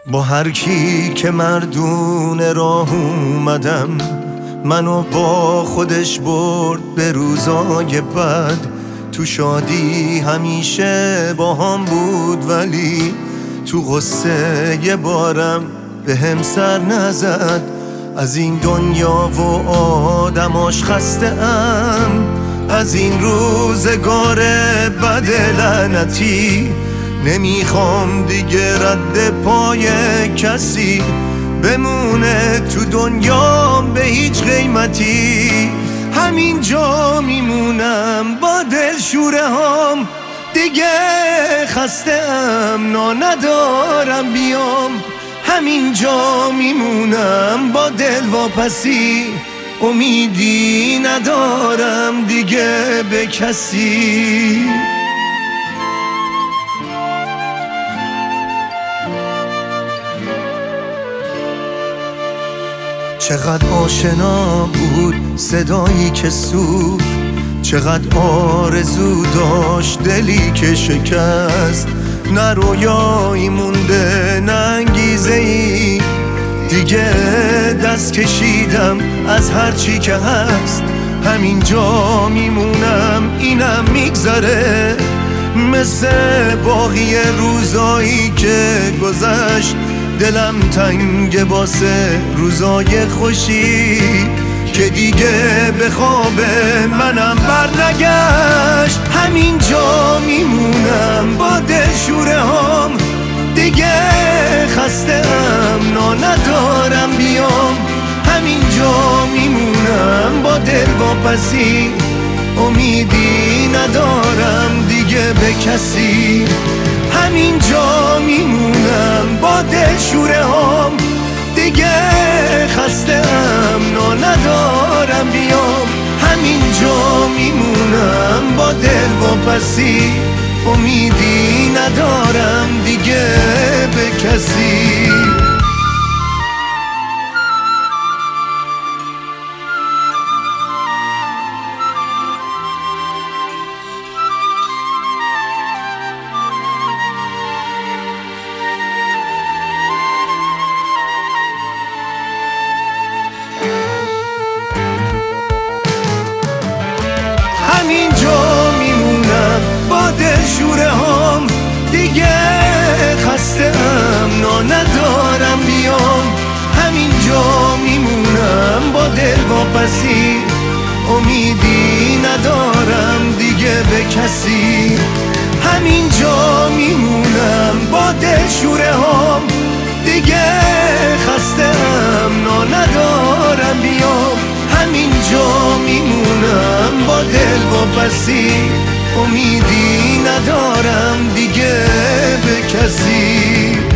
با هر کی که مردون راه اومدم، منو با خودش برد به روزای بد. تو شادی همیشه با هم بود، ولی تو غصه یه بارم به هم سر نزد. از این دنیا و آدماش خسته ام، از این روزگار بد لعنتی. نمیخوام دیگه رد پای کسی بمونه تو دنیام به هیچ قیمتی. همینجا میمونم با دلشوره هام، دیگه خسته ام نا ندارم بیام. همینجا میمونم با دل واپسی، امیدی ندارم دیگه به کسی. چقدر آشنا بود صدایی که سوخت، چقدر آرزو داشت دلی که شکست. نه رویایی مونده نه انگیزه‌ای، دیگه دست کشیدم از هرچی که هست. همینجا میمونم اینم میگذره، مثل باقی روزایی که گذشت. دلم تنگ واسه روزای خوشی که دیگه به خواب منم برنگشت. همینجا میمونم با دلشوره هام، دیگه خسته ام نا ندارم بیام. همینجا میمونم با دل واپسی، امیدی ندارم دیگه به کسی. همینجا میمونم با دلشوره هام، دیگه خسته ام نا ندارم بیام. همینجا میمونم با دل واپسی، امیدی ندارم دیگه به کسی. همینجا میمونم با دلشوره هام، دیگه خسته ام نا ندارم بیام. همینجا میمونم با دل واپسی، امیدی ندارم دیگه به کسی. همینجا میمونم با دلشوره هام، دیگه خسته ام نا ندارم بیام. همینجا میمونم با دل واپسی، امیدی ندارم دیگه به کسی.